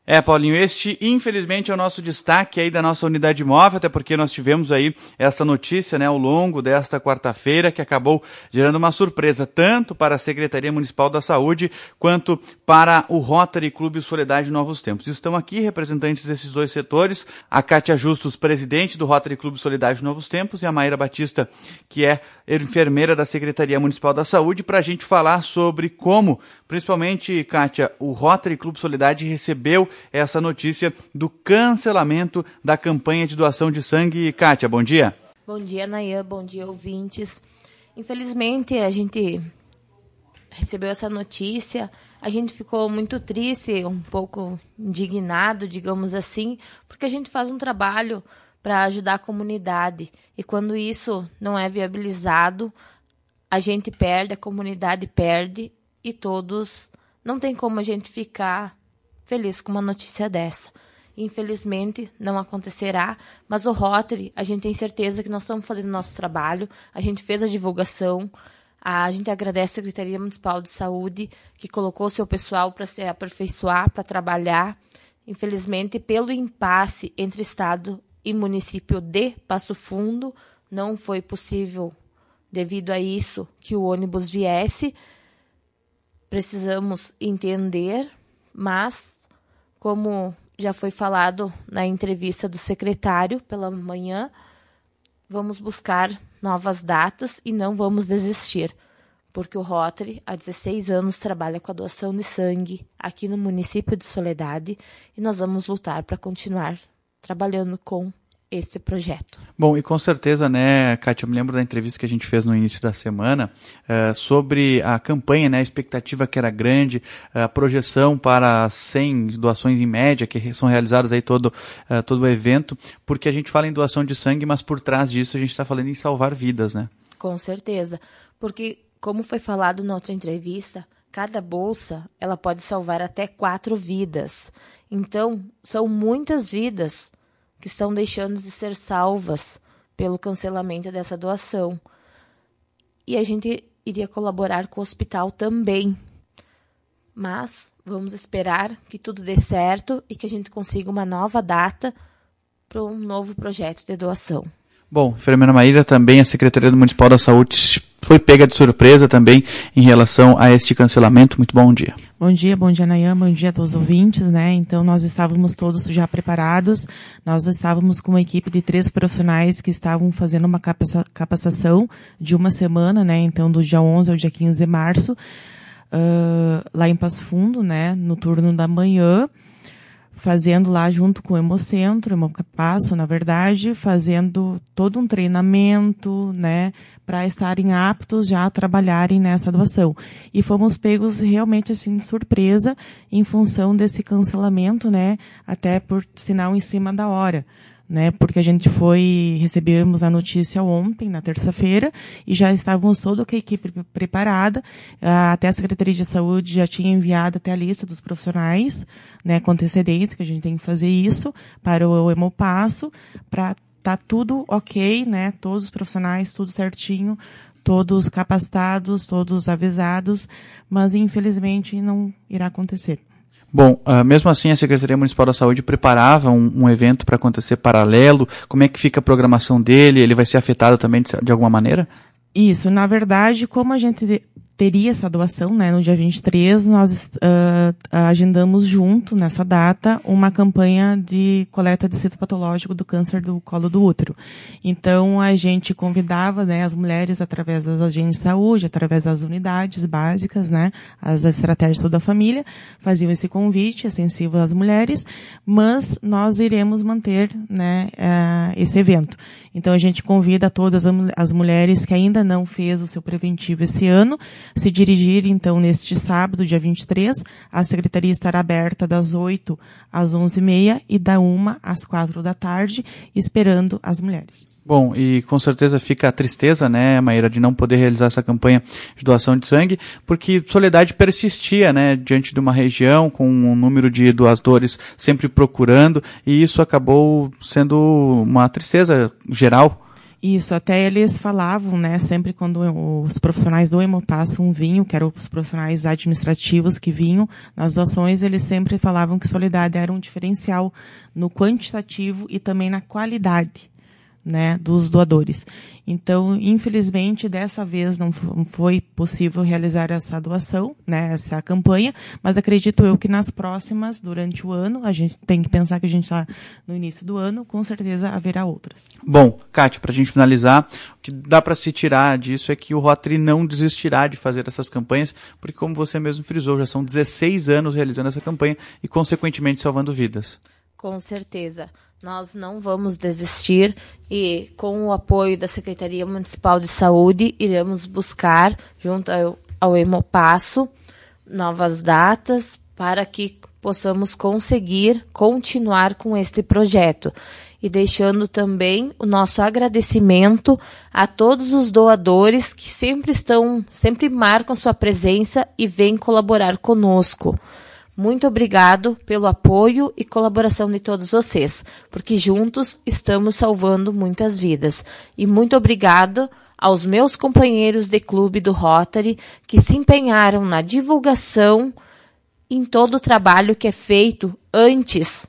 Paulinho, este infelizmente é o nosso destaque aí da nossa unidade móvel, até porque nós tivemos aí essa notícia, né, ao longo desta quarta-feira, que acabou gerando uma surpresa, tanto para a Secretaria Municipal da Saúde, quanto para o Rotary Clube Soledade Novos Tempos. Estão aqui representantes desses dois setores, a Kátia Justus, presidente do Rotary Clube Soledade Novos Tempos, e a Maíra Batista, que é enfermeira da Secretaria Municipal da Saúde, para a gente falar sobre como, principalmente, Kátia, o Rotary Clube Soledade recebeu essa notícia do cancelamento da campanha de doação de sangue. Kátia, bom dia. Bom dia, Nayan. Bom dia, ouvintes. Infelizmente, a gente recebeu essa notícia, a gente ficou muito triste, um pouco indignado, digamos assim, porque a gente faz um trabalho para ajudar a comunidade. E quando isso não é viabilizado, a gente perde, a comunidade perde e todos... Não tem como a gente ficar feliz com uma notícia dessa. Infelizmente, não acontecerá, mas o Rotary, a gente tem certeza que nós estamos fazendo o nosso trabalho, a gente fez a divulgação, a gente agradece a Secretaria Municipal de Saúde, que colocou seu pessoal para se aperfeiçoar, para trabalhar. Infelizmente, pelo impasse entre Estado e município de Passo Fundo, não foi possível, devido a isso, que o ônibus viesse. Precisamos entender, mas, como já foi falado na entrevista do secretário pela manhã, vamos buscar novas datas e não vamos desistir, porque o Rotary, há 16 anos, trabalha com a doação de sangue aqui no município de Soledade e nós vamos lutar para continuar trabalhando com este projeto. Bom, e com certeza, né, Kátia, eu me lembro da entrevista que a gente fez no início da semana sobre a campanha, né, a expectativa que era grande, a projeção para 100 doações em média que são realizadas aí todo o evento, porque a gente fala em doação de sangue, mas por trás disso a gente está falando em salvar vidas, né? Com certeza, porque como foi falado na outra entrevista, cada bolsa ela pode salvar até 4 vidas. Então, são muitas vidas que estão deixando de ser salvas pelo cancelamento dessa doação. E a gente iria colaborar com o hospital também. Mas vamos esperar que tudo dê certo e que a gente consiga uma nova data para um novo projeto de doação. Bom, enfermeira Maíra, também a Secretaria Municipal da Saúde foi pega de surpresa também em relação a este cancelamento. Muito bom dia. Bom dia, Nayan, bom dia a todos os ouvintes, né? Então, nós estávamos todos já preparados, nós estávamos com uma equipe de 3 profissionais que estavam fazendo uma capacitação de uma semana, né? Então, do dia 11 ao dia 15 de março, lá em Passo Fundo, né? No turno da manhã, fazendo lá junto com o Hemocentro, Hemopasso, na verdade, fazendo todo um treinamento, né, para estarem aptos já a trabalharem nessa doação. E fomos pegos realmente assim de surpresa em função desse cancelamento, né, até por sinal em cima da hora, né, porque a gente recebemos a notícia ontem, na terça-feira, e já estávamos toda a equipe preparada, até a Secretaria de Saúde já tinha enviado até a lista dos profissionais, né, com antecedência, que a gente tem que fazer isso, para o Hemopasso, para tá tudo ok, né, todos os profissionais, tudo certinho, todos capacitados, todos avisados, mas infelizmente não irá acontecer. Bom, mesmo assim a Secretaria Municipal da Saúde preparava um evento para acontecer paralelo. Como é que fica a programação dele? Ele vai ser afetado também de alguma maneira? Isso, na verdade, como a gente teria essa doação, né, no dia 23, nós agendamos junto, nessa data, uma campanha de coleta de citopatológico do câncer do colo do útero. Então, a gente convidava, né, as mulheres através das agências de saúde, através das unidades básicas, né, as estratégias da família, faziam esse convite, é sensível às mulheres, mas nós iremos manter, né, esse evento. Então, a gente convida todas as mulheres que ainda não fez o seu preventivo esse ano, se dirigir, então, neste sábado, dia 23, a Secretaria estará aberta das 8 às 11h30 e da 1 às 4 da tarde, esperando as mulheres. Bom, e com certeza fica a tristeza, né, Maíra, de não poder realizar essa campanha de doação de sangue, porque Soledade persistia, né, diante de uma região com um número de doadores sempre procurando, e isso acabou sendo uma tristeza geral. Isso, até eles falavam, né, sempre quando os profissionais do Hemopasso vinham, que eram os profissionais administrativos que vinham nas doações, eles sempre falavam que Soledade era um diferencial no quantitativo e também na qualidade, né, dos doadores. Então, infelizmente, dessa vez não foi possível realizar essa doação, né, essa campanha, mas acredito eu que nas próximas, durante o ano, a gente tem que pensar que a gente está no início do ano, com certeza haverá outras. Bom, Kátia, para a gente finalizar, o que dá para se tirar disso é que o Rotary não desistirá de fazer essas campanhas, porque como você mesmo frisou, já são 16 anos realizando essa campanha e, consequentemente, salvando vidas. Com certeza. Nós não vamos desistir e, com o apoio da Secretaria Municipal de Saúde, iremos buscar, junto ao Hemopasso, novas datas para que possamos conseguir continuar com este projeto. E deixando também o nosso agradecimento a todos os doadores que sempre marcam sua presença e vêm colaborar conosco. Muito obrigado pelo apoio e colaboração de todos vocês, porque juntos estamos salvando muitas vidas. E muito obrigado aos meus companheiros de clube do Rotary que se empenharam na divulgação em todo o trabalho que é feito antes,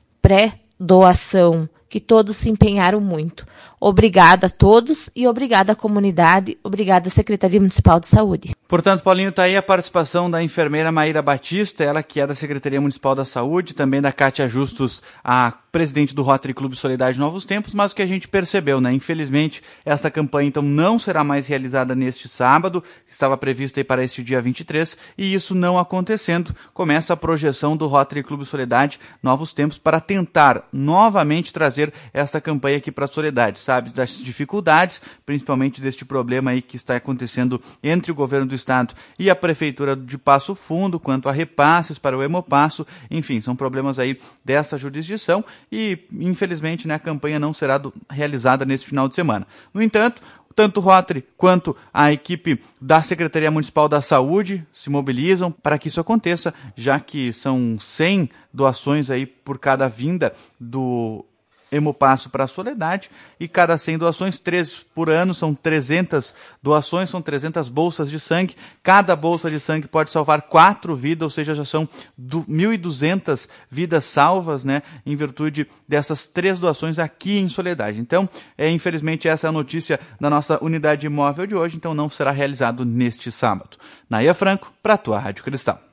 pré-doação, que todos se empenharam muito. Obrigada a todos e obrigada à comunidade, obrigada à Secretaria Municipal de Saúde. Portanto, Paulinho, está aí a participação da enfermeira Maíra Batista, ela que é da Secretaria Municipal da Saúde, também da Kátia Justus, a presidente do Rotary Clube Solidariedade Novos Tempos, mas o que a gente percebeu, né? Infelizmente, essa campanha então não será mais realizada neste sábado, estava prevista aí para esse dia 23, e isso não acontecendo, começa a projeção do Rotary Clube Solidariedade Novos Tempos para tentar novamente trazer essa campanha aqui para a Solidariedade, sabe, das dificuldades, principalmente deste problema aí que está acontecendo entre o governo do Estado e a Prefeitura de Passo Fundo, quanto a repasses para o Hemopasso, enfim, são problemas aí dessa jurisdição e, infelizmente, né, a campanha não será realizada nesse final de semana. No entanto, tanto o Rotary quanto a equipe da Secretaria Municipal da Saúde se mobilizam para que isso aconteça, já que são 100 doações aí por cada vinda do Hemopasso para a Soledade, e cada 100 doações, 3 por ano, são 300 doações, são 300 bolsas de sangue. Cada bolsa de sangue pode salvar 4 vidas, ou seja, já são 1.200 vidas salvas, né, em virtude dessas 3 doações aqui em Soledade. Então, infelizmente, essa é a notícia da nossa unidade móvel de hoje, então não será realizado neste sábado. Naia Franco, para a tua Rádio Cristal.